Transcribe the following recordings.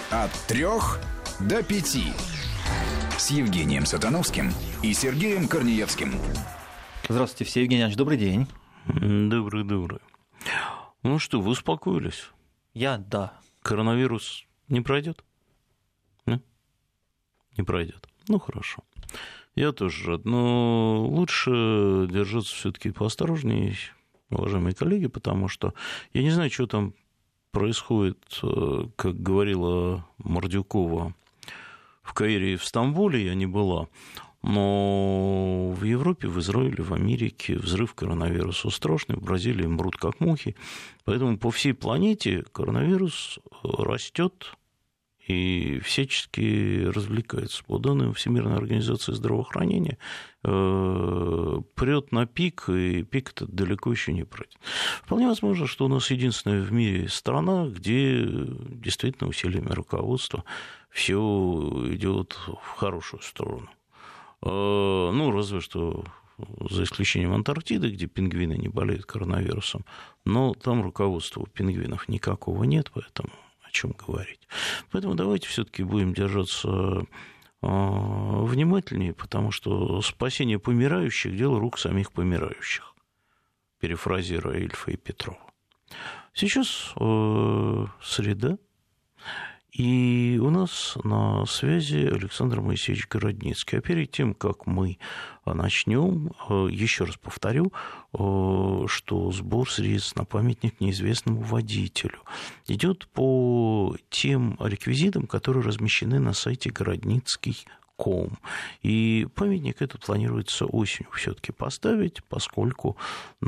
От 3 до 5. С Евгением Сатановским и Сергеем Корнеевским. Здравствуйте, все. Евгений Иванович, добрый день. Добрый. Ну что, вы успокоились? Да. Коронавирус не пройдет? Не пройдет. Ну, хорошо. Я тоже рад. Но лучше держаться все-таки поосторожнее, уважаемые коллеги, потому что я не знаю, что там происходит, как говорила Мордюкова, в Каире и в Стамбуле я не была, но в Европе, в Израиле, в Америке взрыв коронавируса страшный, в Бразилии мрут как мухи, поэтому по всей планете коронавирус растет и всячески развлекается. По данным Всемирной организации здравоохранения, прет на пик, и пик этот далеко еще не пройдет. Вполне возможно, что у нас единственная в мире страна, где действительно усилиями руководства все идет в хорошую сторону. Ну, разве что за исключением Антарктиды, где пингвины не болеют коронавирусом, но там руководства у пингвинов никакого нет, поэтому о чем говорить. Поэтому давайте все-таки будем держаться внимательнее, потому что спасение помирающих – дело рук самих помирающих, перефразируя Ильфа и Петрова. Сейчас среда, и у нас на связи Александр Моисеевич Городницкий. А перед тем, как мы начнем, еще раз повторю, что сбор средств на памятник неизвестному водителю идет по тем реквизитам, которые размещены на сайте городницкий.ком. И памятник этот планируется осенью все-таки поставить, поскольку,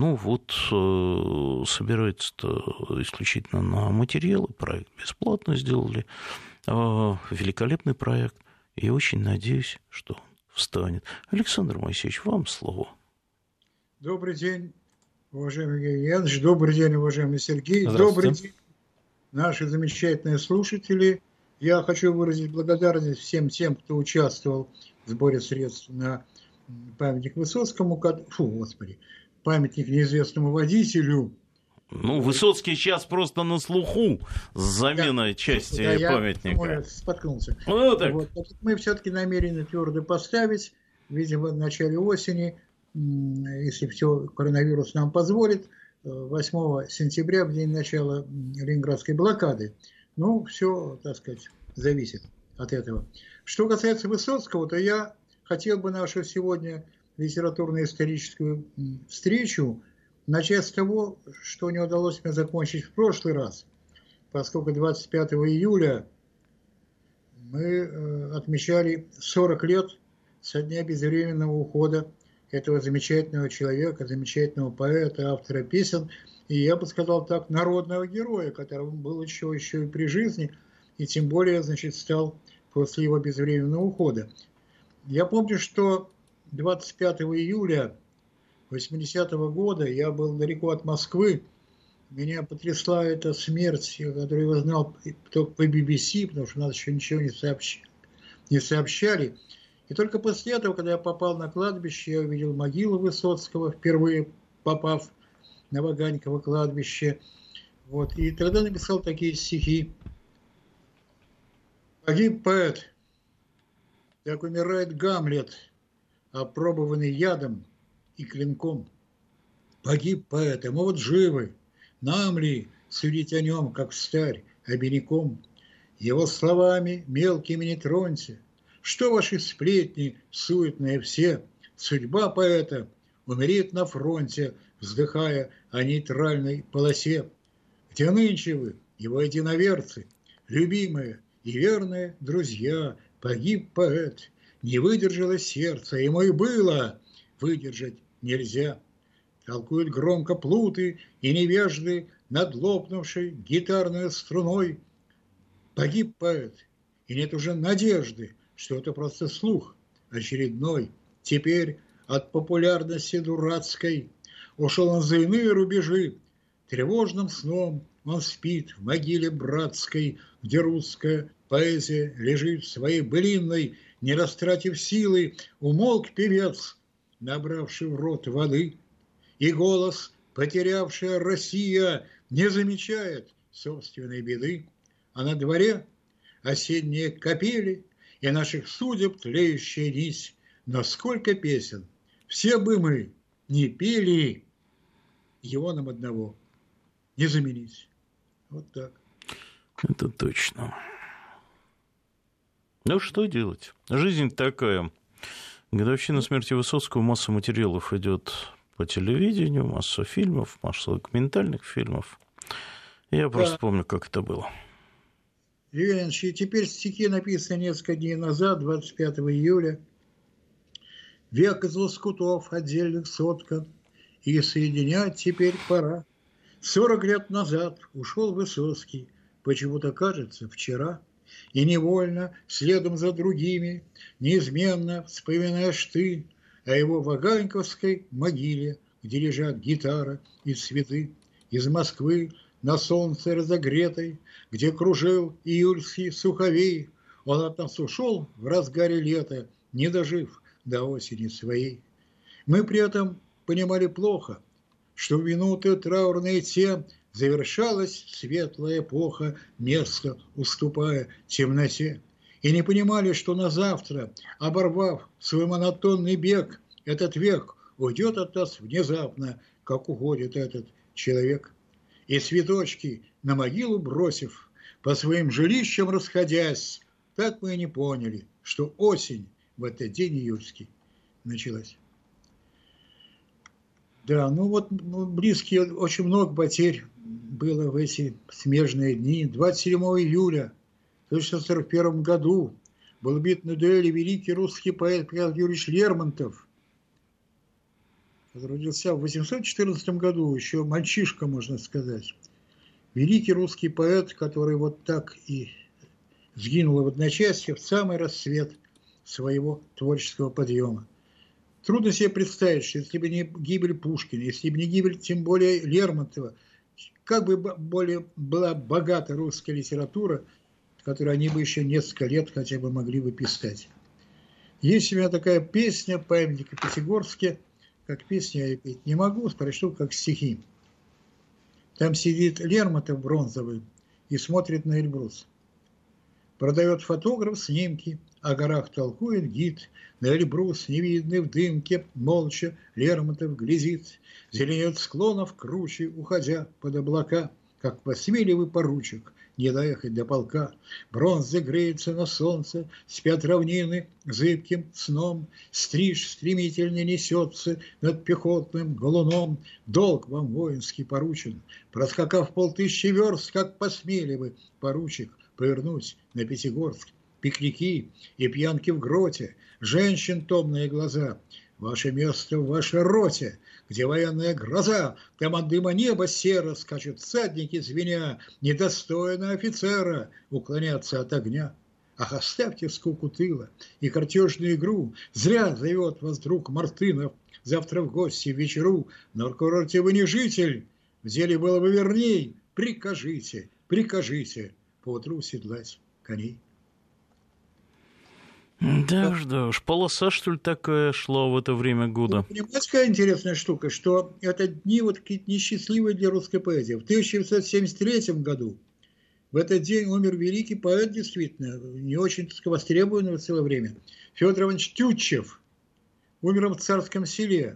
собирается-то исключительно на материалы, проект бесплатно сделали, великолепный проект, и очень надеюсь, что он встанет. Александр Моисеевич, вам слово. Добрый день, уважаемый Евгений Янович, добрый день, уважаемый Сергей, добрый день, наши замечательные слушатели. Я хочу выразить благодарность всем тем, кто участвовал в сборе средств на памятник Высоцкому, памятник неизвестному водителю. Высоцкий сейчас просто на слуху с заменой части памятника. Я споткнулся. Так. Мы все-таки намерены твердо поставить, видимо, в начале осени, если все коронавирус нам позволит, 8 сентября, в день начала Ленинградской блокады. Все, так сказать, зависит от этого. Что касается Высоцкого, то я хотел бы нашу сегодня литературно-историческую встречу начать с того, что не удалось мне закончить в прошлый раз, поскольку 25 июля мы отмечали 40 лет со дня безвременного ухода этого замечательного человека, замечательного поэта, автора песен, и я бы сказал так, народного героя, которым был еще и при жизни, и тем более, стал после его безвременного ухода. Я помню, что 25 июля 80-го года я был далеко от Москвы, меня потрясла эта смерть, которую я знал только по BBC, потому что нас еще ничего не сообщали. И только после этого, когда я попал на кладбище, я увидел могилу Высоцкого, впервые попав на Ваганьково кладбище. И тогда написал такие стихи. Погиб поэт, как умирает Гамлет, опробованный ядом и клинком. Погиб поэт, а мы живы, нам ли судить о нем, как старь, обиняком? Его словами мелкими не троньте, что ваши сплетни суетные все? Судьба поэта умереть на фронте, вздыхая о нейтральной полосе. Где нынче вы, его единоверцы, любимые и верные друзья? Погиб поэт, не выдержало сердце, ему и было выдержать нельзя. Толкуют громко плуты и невежды над лопнувшей гитарной струной. Погиб поэт, и нет уже надежды, что это просто слух очередной. Теперь от популярности дурацкой ушел он за иные рубежи. Тревожным сном он спит в могиле братской, где русская поэзия лежит в своей былинной, не растратив силы, умолк певец, набравший в рот воды, и голос, потерявшая Россия, не замечает собственной беды. А на дворе осенние капели и наших судеб тлеющая нить. Но сколько песен, все бы мы не пели, его нам одного не заменить. Вот так. Это точно. Ну, что делать? Жизнь такая. Годовщина смерти Высоцкого, масса материалов идет по телевидению, масса фильмов, масса документальных фильмов. Я просто помню, как это было. Юрий Ильич, и теперь стихи написаны несколько дней назад, 25 июля. Век из лоскутов отдельных соткан, и соединять теперь пора. 40 лет назад ушел Высоцкий, почему-то кажется, вчера. И невольно, следом за другими, неизменно вспоминаешь ты о его ваганьковской могиле, где лежат гитара и цветы. Из Москвы на солнце разогретой, где кружил июльский суховей, он от нас ушел в разгаре лета, не дожив до осени своей. Мы при этом понимали плохо, что в минуты траурные те завершалась светлая эпоха, место уступая темноте. И не понимали, что на завтра, оборвав свой монотонный бег, этот век уйдет от нас внезапно, как уходит этот человек. И цветочки на могилу бросив, по своим жилищам расходясь, так мы и не поняли, что осень в этот день июльский началась. Да, ну вот близкие, очень много потерь было в эти смежные дни. 27 июля в 1941 году был убит на дуэли великий русский поэт Павел Юрьевич Лермонтов, который родился в 814 году, еще мальчишка, можно сказать. Великий русский поэт, который вот так и сгинул в одночасье в самый расцвет своего творческого подъема. Трудно себе представить, что если бы не гибель Пушкина, если бы не гибель, тем более, Лермонтова, как бы более была богата русская литература, которую они бы еще несколько лет хотя бы могли бы писать. Есть у меня такая песня «Памятник о Пятигорске», как песня я петь не могу, прочту как стихи. Там сидит Лермонтов бронзовый и смотрит на Эльбрус. Продает фотограф снимки, о горах толкует гид, на Эльбрус, невидный в дымке, молча Лермонтов глядит. Зеленеют склонов круче, уходя под облака, как посмеливый поручик, не доехать до полка. Бронза греется на солнце, спят равнины зыбким сном. Стриж стремительно несется над пехотным галуном. Долг вам воинский поручен, проскакав 5000 верст, как посмели вы, поручик, повернуть на Пятигорск. Пикники и пьянки в гроте, женщин томные глаза. Ваше место в вашей роте, где военная гроза, там от дыма неба серо скачут всадники звеня, недостойно офицера уклоняться от огня. Ах, оставьте скуку тыла и картежную игру, зря зовет вас друг Мартынов завтра в гости вечеру, на курорте вы не житель, в деле было бы верней, прикажите, прикажите поутру седлать коней. Да уж, полоса, что ли, такая шла в это время года? Понимаете, какая интересная штука, что это дни вот какие-то несчастливые для русской поэзии. В 1973 году в этот день умер великий поэт, действительно, не очень востребованный в целое время, Федор Иванович Тютчев, умер в Царском Селе.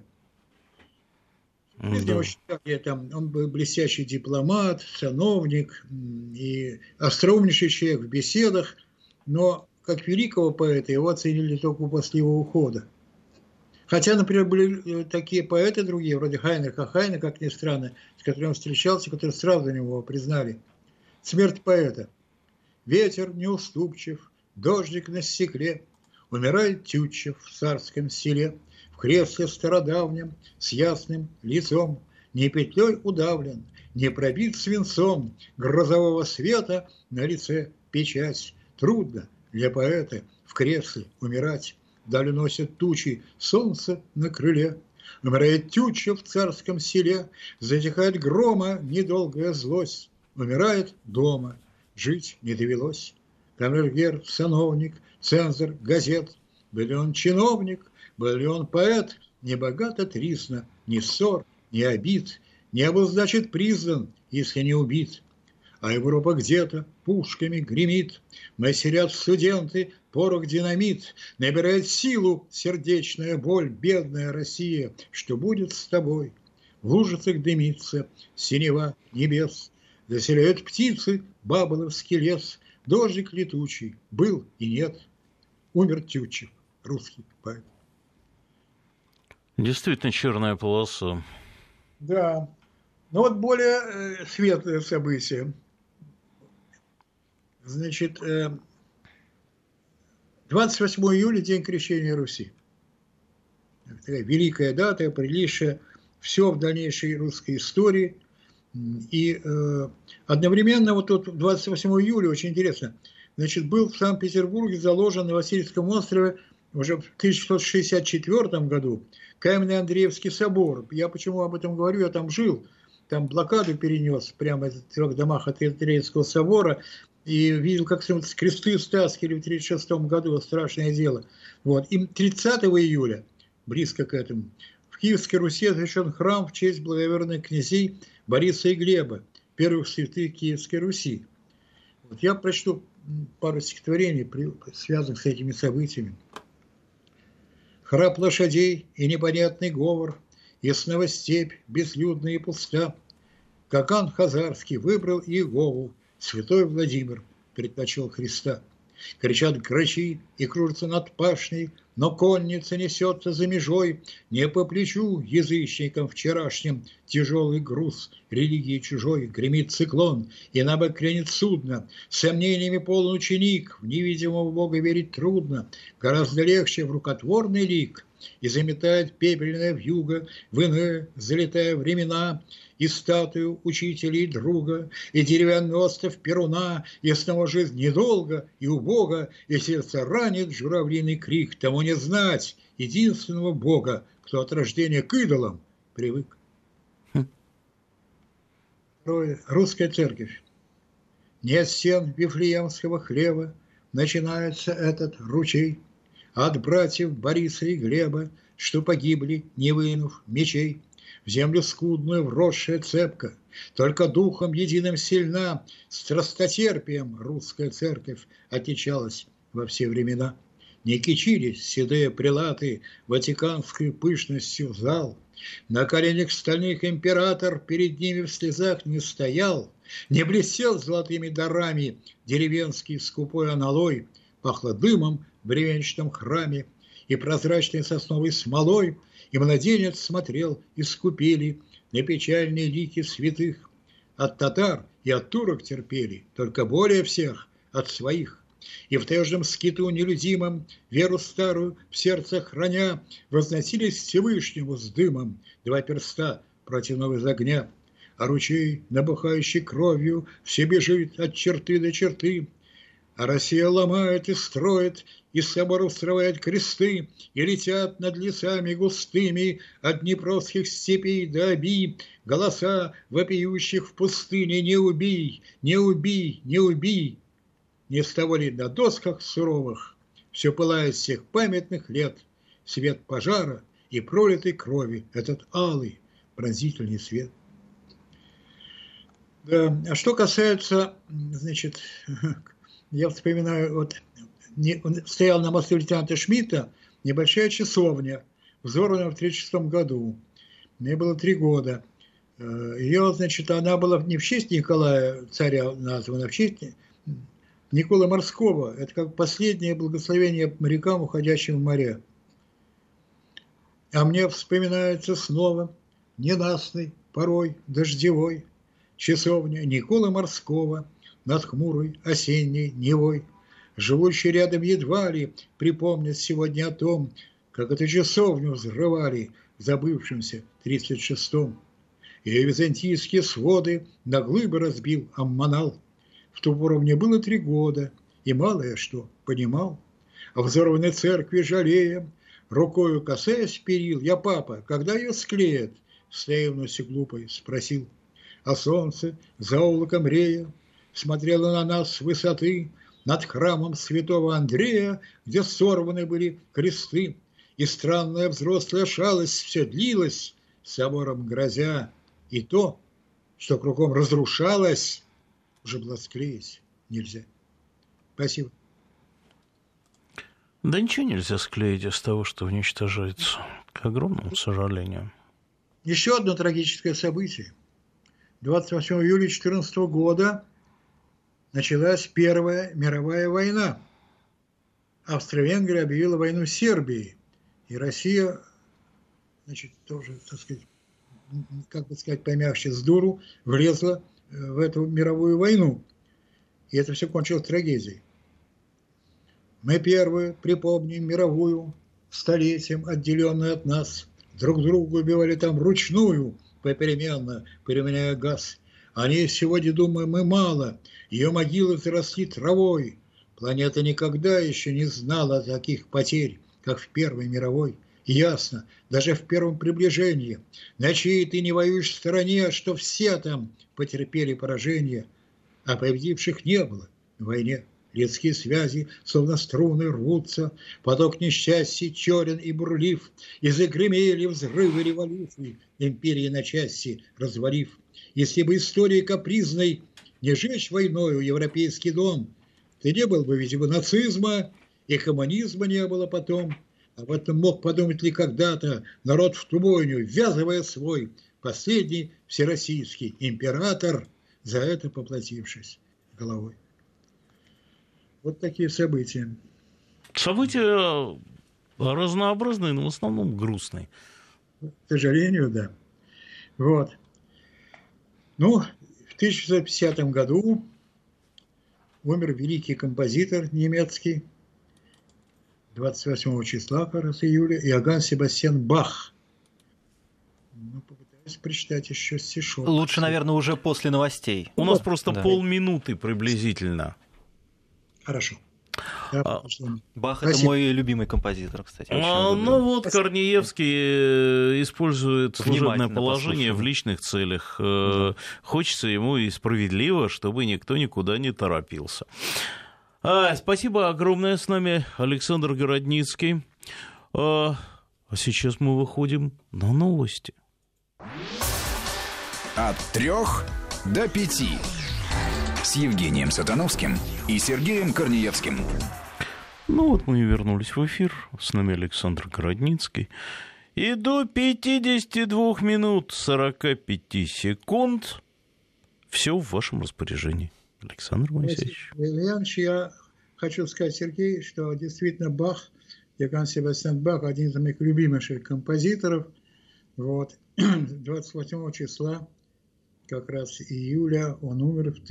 Да. Он был блестящий дипломат, сановник и остроумнейший человек в беседах, но как великого поэта его оценили только после его ухода. Хотя, например, были такие поэты другие, вроде Хайнриха Хайна, как ни странно, с которым он встречался, которые сразу его признали. Смерть поэта. Ветер неуступчив, дождик на стекле, умирает Тютчев в Царском Селе, в кресле стародавнем, с ясным лицом, не петлей удавлен, не пробит свинцом, грозового света на лице печать. Трудно для поэта в кресле умирать, даль носят тучи, солнце на крыле. Умирает Тютчев в Царском Селе, затихает грома недолгая злость. Умирает дома, жить не довелось. Камергер, сановник, цензор газет. Был ли он чиновник, был ли он поэт, не богато тризна, ни ссор, ни обид. Не был, значит, признан, если не убит. а Европа где-то пушками гремит. Матерят студенты, порох динамит, набирает силу сердечная боль, бедная Россия, что будет с тобой? В лужицах дымится синева небес, заселяют птицы баболовский лес, дождик летучий был и нет, умер Тютчев, русский поэт. Действительно черная полоса. Да. Но вот более светлое событие. Значит, 28 июля – День Крещения Руси. Такая великая дата, определившая все в дальнейшей русской истории. И одновременно, вот тут 28 июля, очень интересно, значит, был в Санкт-Петербурге заложен на Васильевском острове уже в 1664 году Каменный Андреевский собор. Я почему об этом говорю, я там жил, там блокаду перенес прямо в 3 домах от Андреевского собора и видел, как кресты стаскивали в 1936 году, страшное дело. Вот. И 30 июля, близко к этому, в Киевской Руси освящен храм в честь благоверных князей Бориса и Глеба, первых святых Киевской Руси. Вот я прочту пару стихотворений, связанных с этими событиями. Храп лошадей и непонятный говор, и снова степь безлюдная и пуста. Какан Хазарский выбрал Иегову, святой Владимир предпочел Христа. Кричат грачи и кружатся над пашней, но конница несется за межой, не по плечу язычникам вчерашним тяжелый груз религии чужой. Гремит циклон, и на бок кренит судно, сомнениями полон ученик, в невидимого Бога верить трудно, гораздо легче в рукотворный лик, и заметает пепельная вьюга в иные, залетая времена, и статую учителя и друга, и деревянный остов Перуна, и снова жизнь недолго и убога, и сердце ранит журавлиный крик, тому не знать единственного Бога, кто от рождения к идолам привык. Русская церковь. Не от стен Вифлеемского хлева начинается этот ручей, от братьев Бориса и Глеба, что погибли, не вынув мечей. В землю скудную вросшая цепка, только духом единым сильна, страстотерпием русская церковь отличалась во все времена. Не кичились седые прелаты ватиканскую пышностью в зал, на коленях стальных император перед ними в слезах не стоял, не блестел золотыми дарами деревенский скупой аналой, пахло дымом в бревенчатом храме и прозрачной сосновой смолой, и младенец смотрел из купели на печальные лики святых. От татар и от турок терпели, только более всех от своих. И в тяжем скиту нелюдимом, веру старую в сердце храня, возносились к Всевышнему с дымом два перста протянув из огня. А ручей, набухающий кровью, все бежит от черты до черты. А Россия ломает и строит, из соборов срывает кресты, и летят над лесами густыми от днепровских степей до Оби голоса вопиющих в пустыне: «Не убий, не убий, не убий!» Не с того ли на досках суровых все пылает с тех памятных лет, свет пожара и пролитой крови, этот алый пронзительный свет. Да, а что касается, значит, я вспоминаю, вот он стоял на мосту лейтенанта Шмидта, небольшая часовня, взорвана в 1936 году. Мне было 3 года. Ее, значит, она была не в честь Николая царя названа, а в честь Николы Морского. Это как последнее благословение морякам, уходящим в моря. А мне вспоминается снова ненастный, порой дождевой, часовня Николы Морского над хмурой осенней Невой. Живущий рядом едва ли припомнят сегодня о том, как эту часовню взрывали в забывшемся 36-м. И византийские своды на глыбы разбил Аммонал. В ту пору мне было 3 года, и мало я что понимал. О взорванной церкви жалея, рукою касаясь перил, я: «Папа, когда ее склеят?» С наивностью глупой спросил. А солнце за облаком рея смотрело на нас с высоты над храмом святого Андрея, где сорваны были кресты, и странная взрослая шалость все длилась, собором грозя, и то, что кругом разрушалось, уже было склеить нельзя. Спасибо. Да ничего нельзя склеить из того, что уничтожается, к огромному сожалению. Еще одно трагическое событие. 28 июля 2014 года началась Первая мировая война. Австро-Венгрия объявила войну Сербии. И Россия, значит, тоже, так сказать, как бы сказать помягче, с дуру влезла в эту мировую войну. И это все кончилось трагедией. Мы первые припомним мировую, столетием отделенную от нас. Друг друга убивали там вручную, попеременно, применяя газ. О ней сегодня думаем мы мало. Ее могилы заросли травой. Планета никогда еще не знала таких потерь, как в Первой мировой. И ясно, даже в первом приближении, на чьей ты не воюешь стороне, что все там потерпели поражение, а победивших не было в войне. Людские связи, словно струны, рвутся, поток несчастий черен и бурлив, и загремели взрывы революции, империи на части развалив. Если бы истории капризной не жечь войною европейский дом, то не было бы, видимо, нацизма, и коммунизма не было потом. Об этом мог подумать ли когда-то народ в ту бойню, ввязывая свой последний всероссийский император, за это поплатившись головой. Вот такие события. События разнообразные, но в основном грустные. К сожалению, да. Вот. Ну, в 1950 году умер великий композитор немецкий, 28 числа, как раз, июля, Иоганн Себастьян Бах. Ну, попытаюсь прочитать еще стишок. Лучше, наверное, уже после новостей. У нас просто полминуты приблизительно. Хорошо. Да, Бах – спасибо. это мой любимый композитор, кстати. Ну вот, Корнеевский использует служебное положение в личных целях. Хочется ему и справедливо, чтобы никто никуда не торопился. Спасибо огромное. С нами Александр Городницкий. А сейчас мы выходим на новости. От 3 до 5. С Евгением Сатановским и Сергеем Корнеевским. Ну вот мы и вернулись в эфир. С нами Александр Городницкий. И до 52 минут 45 секунд все в вашем распоряжении. Александр Моисеевич. Ильянович, я хочу сказать, Сергей, что действительно Бах, Иоганн Себастьян Бах, один из моих любимейших композиторов. Вот. 28 числа, как раз июля, он умер в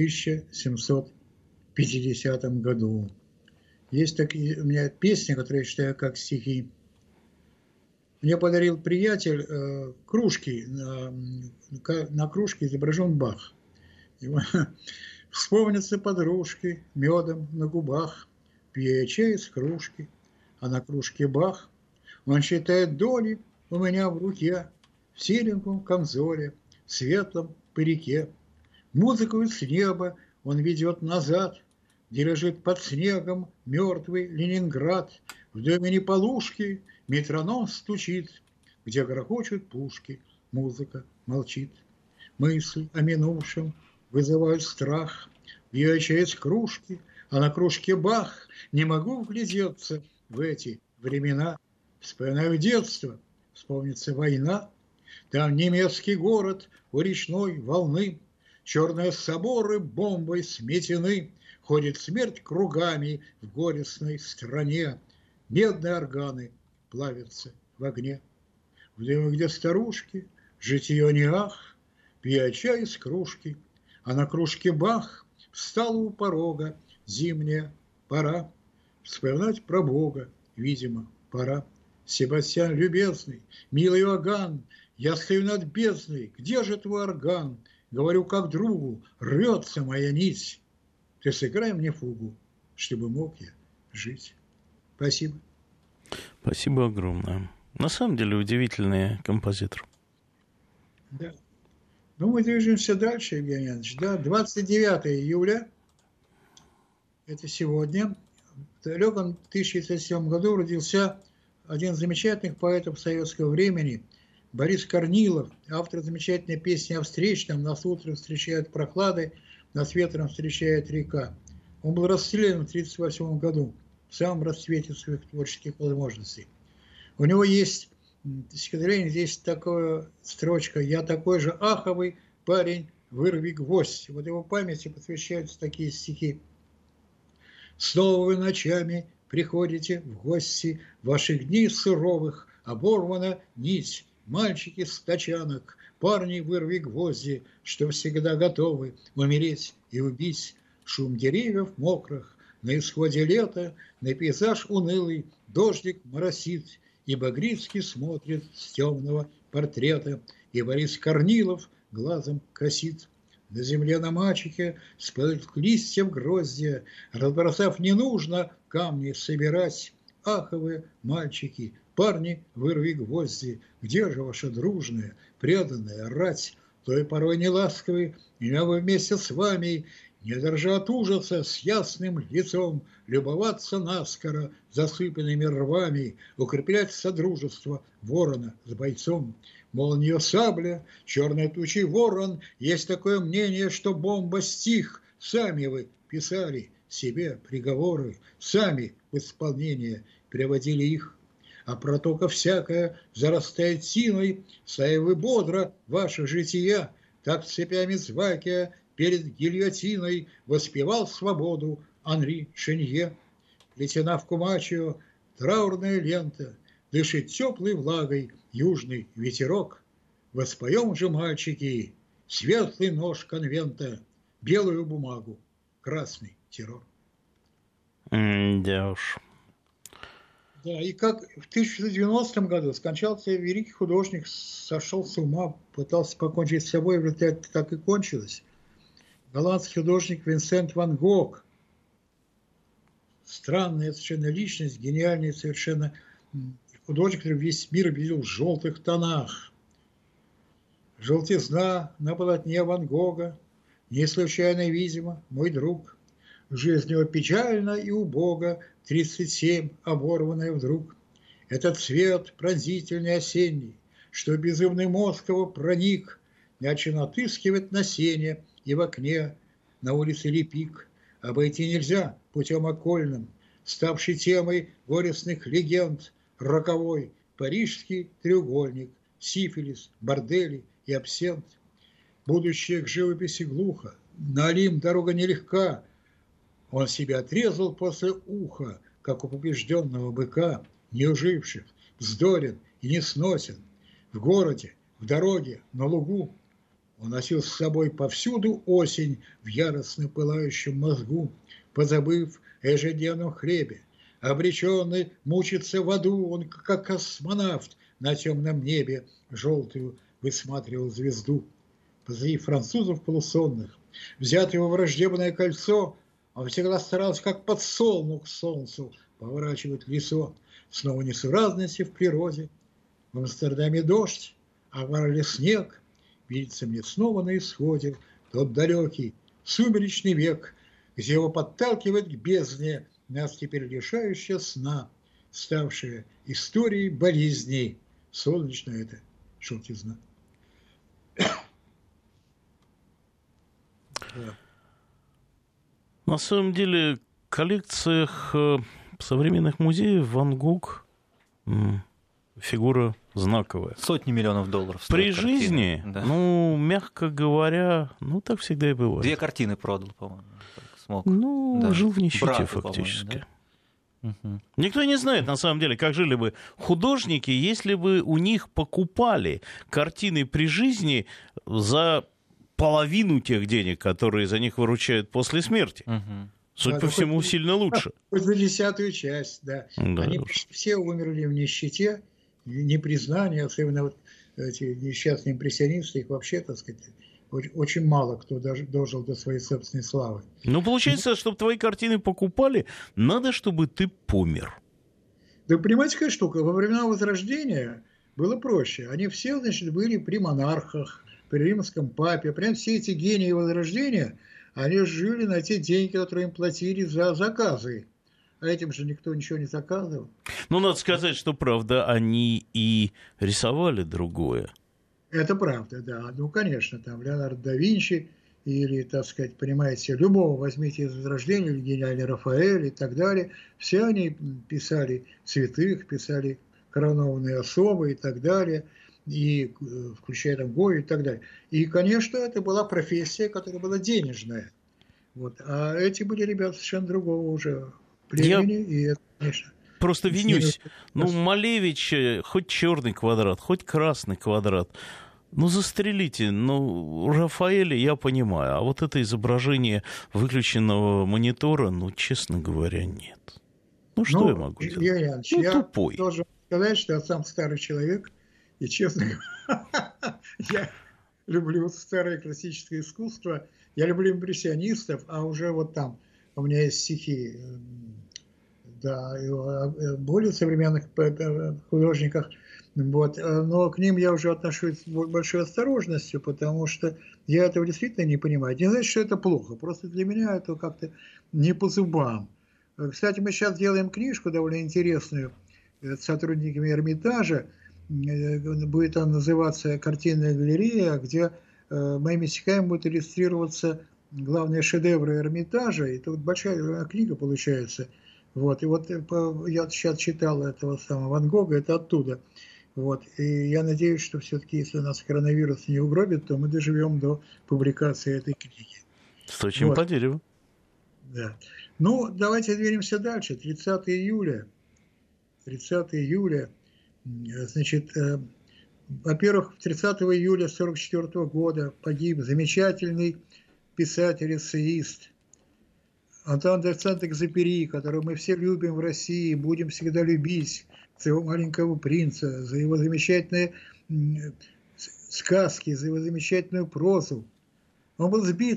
1750 году. Есть такие у меня песни, которые я считаю как стихи. Мне подарил приятель кружки, на кружке изображен Бах. Вспомнятся подружки медом на губах, пья чай из кружки, а на кружке Бах. Он считает доли у меня в руке, в сереньком камзоле, в светлом парике. Музыку с неба он ведет назад, где лежит под снегом мертвый Ленинград. В доме не полушки, метроном стучит, где грохочут пушки, музыка молчит. Мысли о минувшем вызывают страх. Я через кружки, а на кружке Бах. Не могу вглядеться в эти времена. Вспоминаю детство, вспомнится война. Там немецкий город у речной волны. Черные соборы бомбой сметены. Ходит смерть кругами в горестной стране. Медные органы плавятся в огне. В доме, где старушки, житье не ах, пья чай из кружки, а на кружке Бах. Встала у порога зимняя пора. Вспоминать про Бога, видимо, пора. Себастьян любезный, милый Иоганн, я стою над бездной, где же твой орган? Говорю как другу, рвется моя нить. Ты сыграй мне фугу, чтобы мог я жить. Спасибо. Спасибо огромное. На самом деле удивительный композитор. Да. Ну, мы движемся дальше, Евгений Иванович. Да, 29 июля, это сегодня, в далеком 1907 году родился один из замечательных поэтов советского времени, Борис Корнилов, автор замечательной песни о встречном, нас утро встречают прохлады, нас ветром встречает река. Он был расстрелян в 1938 году, в самом расцвете своих творческих возможностей. У него есть стихотворение, здесь такая строчка: «Я такой же аховый парень, вырви гвоздь». Вот его памяти посвящаются такие стихи. «Снова вы ночами приходите в гости, ваших дней суровых оборвана нить. Мальчики с тачанок, парни, вырви гвозди, что всегда готовы умереть и убить. Шум деревьев мокрых на исходе лета, на пейзаж унылый дождик моросит, и Багрицкий смотрит с темного портрета, и Борис Корнилов глазом косит. На земле на мачехе спадают листьев гроздья, разбросав не нужно камни собирать. Аховые мальчики, парни, вырви гвозди, где же ваша дружная, преданная рать? Той порой неласковый, я бы вместе с вами, не дрожа от ужаса, с ясным лицом, любоваться наскоро засыпанными рвами, укреплять содружество ворона с бойцом. Мол, у нее сабля, черной тучей ворон, есть такое мнение, что бомба стих. Сами вы писали себе приговоры, сами в исполнение приводили их. А протока всякая зарастает тиной, саевы бодро ваша жития, так цепями звакия перед гильотиной воспевал свободу Анри Шенье. Плетена в кумачио траурная лента, дышит теплой влагой южный ветерок. Воспоем же, мальчики, светлый нож конвента, белую бумагу, красный террор. Да уж. Да, и как в 1990 году скончался великий художник, сошел с ума, пытался покончить с собой, в результате так и кончилось. Голландский художник Винсент ван Гог. Странная совершенно личность, гениальный совершенно художник, который весь мир видел в желтых тонах. Желтизна на полотне Ван Гога, не случайно, видимо, мой друг. Жизнь его печальна и убога, 37, оборванная вдруг. Этот цвет пронзительный осенний, что безумный мозг его проник, начал отыскивать на сене и в окне на улице Лепик. Обойти нельзя путем окольным, ставший темой горестных легенд, роковой парижский треугольник, сифилис, бордели и абсент. Будущее к живописи глухо, на Олимп дорога нелегка. Он себя отрезал после уха, как у побежденного быка, неуживших, вздорен и несносен. В городе, в дороге, на лугу он носил с собой повсюду осень в яростно пылающем мозгу, позабыв о ежедневном хлебе. Обреченный мучиться в аду, он, как космонавт, на темном небе желтую высматривал звезду. Позади французов полусонных, взятое во враждебное кольцо, он всегда старался, как подсолнух к солнцу, поворачивать лицо. Снова несуразности в природе. В Амстердаме дождь, а в Арле снег. Видится мне снова на исходе тот далекий, сумеречный век, где его подталкивает к бездне нас теперь лишающая сна, ставшая историей болезней. Солнечная это желтизна. Да. На самом деле, в коллекциях современных музеев Ван Гог фигура знаковая. Сотни миллионов долларов. При жизни, да. Ну, мягко говоря, ну, так всегда и бывает. 2 картины продал, по-моему. Смог. Ну, да. жил в нищете, Брату, фактически. Да? Угу. Никто не знает, на самом деле, как жили бы художники, если бы у них покупали картины при жизни за половину тех денег, которые за них выручают после смерти. Угу. Судя по всему, сильно лучше. Хоть за 10-ю часть, да. Да они уж. все умерли в нищете, непризнании, особенно вот эти несчастные импрессионисты, их вообще, так сказать, очень мало кто дожил до своей собственной славы. Ну, получается, чтобы твои картины покупали, надо, чтобы ты помер. Да, понимаете, какая штука? Во времена Возрождения было проще. Они все, значит, были при монархах, при римском папе. Прям все эти гении Возрождения, они жили на те деньги, которые им платили за заказы. А этим же никто ничего не заказывал. Ну, надо сказать, что, правда, они и рисовали другое. Это правда, да. Ну, конечно, там Леонардо да Винчи или, так сказать, понимаете, любого возьмите из Возрождения, или гениальный Рафаэль и так далее, все они писали святых, писали коронованные особы и так далее, и включая там Гою и так далее. И, конечно, это была профессия, которая была денежная. Вот. А эти были ребята совершенно другого уже племени, и это, конечно... Просто винюсь. Ну, Малевич, хоть черный квадрат, хоть красный квадрат. Ну, застрелите. Ну, Рафаэля я понимаю. А вот это изображение выключенного монитора, ну, честно говоря, нет. Ну, что я могу делать? Юрий Иванович, ну, я тупой. должен сказать, что я сам старый человек, и, честно говоря, я люблю старое классическое искусство, я люблю импрессионистов, а уже вот там у меня есть стихи, да, о более современных художниках, вот, но к ним я уже отношусь с большой осторожностью, потому что я этого действительно не понимаю. Не значит, что это плохо, просто для меня это как-то не по зубам. Кстати, мы сейчас делаем книжку довольно интересную с сотрудниками Эрмитажа, будет она называться «Картинная галерея», где моими стихами будут иллюстрироваться главные шедевры Эрмитажа, и это вот большая книга получается. Вот, и вот я сейчас читал этого самого Ван Гога, это оттуда. Вот, и я надеюсь, что все-таки, если нас коронавирус не угробит, то мы доживем до публикации этой книги. Стучим вот. По дереву. Да. Ну, давайте двинемся дальше. 30 июля. 30 июля. Значит, во-первых, 30 июля 1944 года погиб замечательный писатель-эссеист Антуан де Сент-Экзюпери, которого мы все любим в России, будем всегда любить, за его «Маленького принца», за его замечательные сказки, за его замечательную прозу. Он был сбит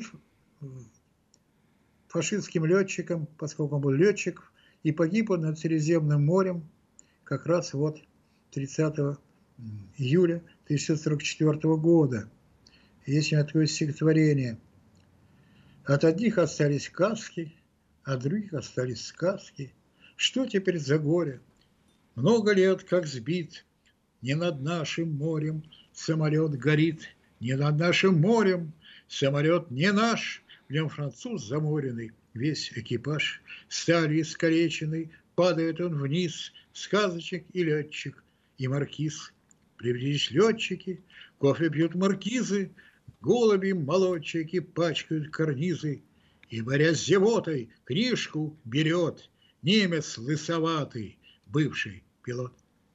фашистским летчиком, поскольку он был летчик, и погиб он над Средиземным морем как раз вот 30 июля 1944 года. Есть у меня такое стихотворение. От одних остались каски, от других остались сказки. Что теперь за горе? Много лет как сбит, не над нашим морем самолет горит, не над нашим морем самолет не наш, в нем француз заморенный, весь экипаж, стали искалеченный, падает он вниз, сказочник и летчик, и маркиз. Приблизились летчики, кофе пьют маркизы, голуби молодчики пачкают карнизы, и, борясь с зевотой, книжку берет немец лысоватый, бывший пилот.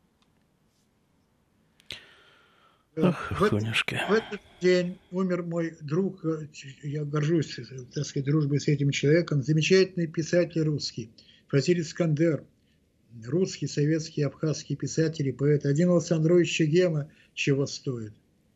Ах, в этот день умер мой друг, я горжусь, так сказать, дружбой с этим человеком, замечательный писатель русский, Василий Искандер, русский, советский, абхазский писатель и поэт. Один Александрович Чегема чего стоит.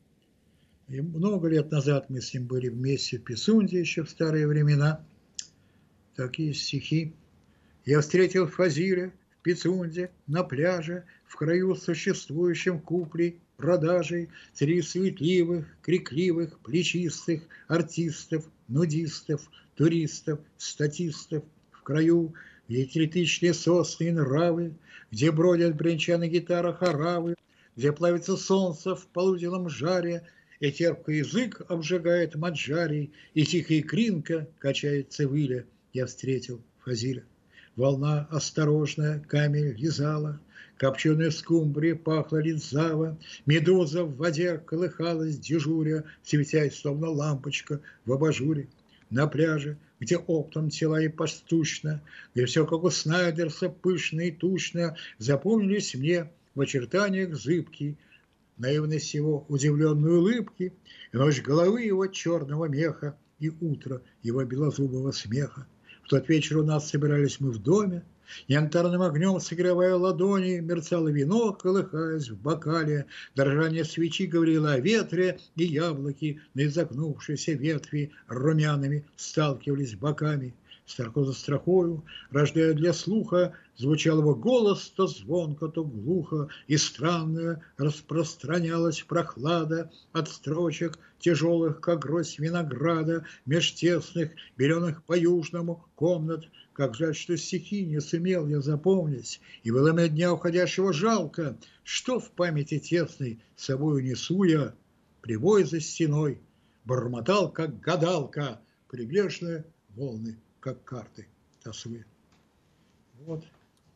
И много лет назад мы с ним были вместе в Писунде еще в старые времена. Такие стихи. Я встретил Фазиля в Пицунде, на пляже, в краю существующем куплей, продажей, среди суетливых, крикливых, плечистых артистов, нудистов, туристов, статистов, в краю, где теоретичные сосны и нравы, где бродят бренча на гитарах оравы, где плавится солнце в полуденном жаре, и терпкий язык обжигает маджарий, и тихая кринка качает цивиля. Я встретил Фазиля. Волна осторожная камень лизала, копченая скумбрия пахла линзава, медуза в воде колыхалась дежуря, светясь, словно лампочка в абажуре. На пляже, где оптом тела и пастушно, где все, как у Снайдерса, пышно и тучно, запомнились мне в очертаниях зыбки, наивность его удивленной улыбки, и ночь головы его черного меха, и утро его белозубого смеха. В тот вечер у нас собирались мы в доме, янтарным огнем согревая ладони, мерцало вино, колыхаясь в бокале, дрожание свечи говорило о ветре, и яблоки на изогнувшейся ветви румяными сталкивались боками. Строку за строкою, рождая для слуха, звучал его голос то звонко, то глухо, и странная распространялась прохлада от строчек, тяжелых, как гроздь винограда, меж тесных, беленых по-южному комнат. Как жаль, что стихи не сумел я запомнить, и было мне дня уходящего жалко, что в памяти тесной с собою несу я, прибой за стеной, бормотал, как гадалка, прибрежные волны, как карты тасуя. Вот.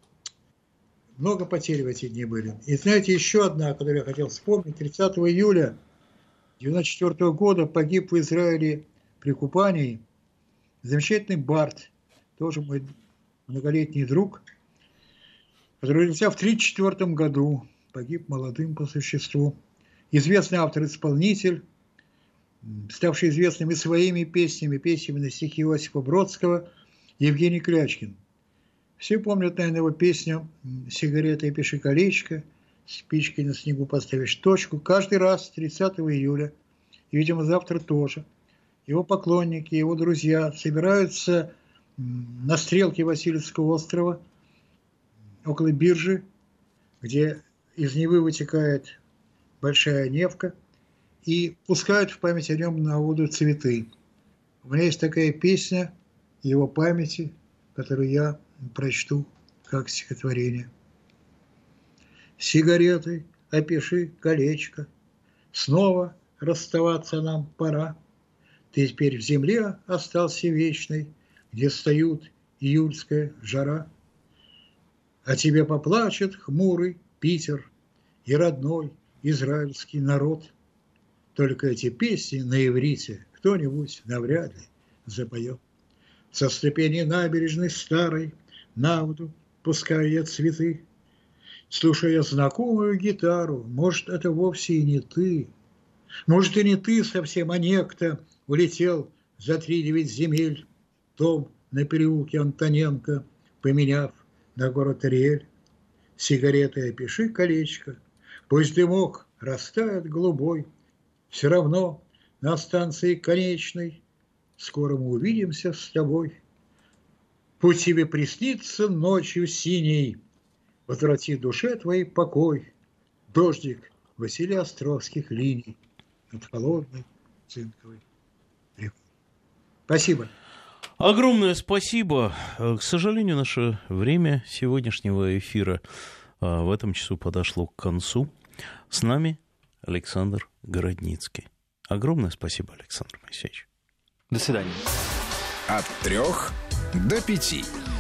Много потерь в эти дни были. И знаете, еще одна, которую я хотел вспомнить. 30 июля 1994 года погиб в Израиле при купании замечательный бард, тоже мой многолетний друг, который родился в 1934 году, погиб молодым по существу. Известный автор-исполнитель, ставший известными своими песнями на стихи Иосифа Бродского, Евгений Клячкин. Все помнят, наверное, его песню «Сигарета и пиши колечко», «Спичкой на снегу поставишь точку». Каждый раз 30 июля, и, видимо, завтра тоже, его поклонники, его друзья собираются на стрелке Васильевского острова, около биржи, где из Невы вытекает большая Невка, и пускают в память о нем на воду цветы. У меня есть такая песня его памяти, которую я прочту как стихотворение. Сигаретой опиши колечко, снова расставаться нам пора. Ты теперь в земле остался вечной, где встают июльская жара. А тебе поплачет хмурый Питер и родной израильский народ. Только эти песни на иврите кто-нибудь навряд ли запоет. Со ступени набережной старой на воду пуская я цветы, слушая знакомую гитару, может, это вовсе и не ты. Может, и не ты совсем, а некто улетел за 3-9 земель, дом на переулке Антоненко, поменяв на город Ариэль. Сигаретой опиши колечко, пусть дымок растает голубой, все равно на станции конечной скоро мы увидимся с тобой. Пусть тебе приснится ночью синей, возврати душе твоей покой, дождик Василия Островских линий над холодной цинковой рекой. Спасибо. Огромное спасибо. К сожалению, наше время сегодняшнего эфира в этом часу подошло к концу. С нами Александр Городницкий. Огромное спасибо, Александр Моисеевич. До свидания. От 3 до 5.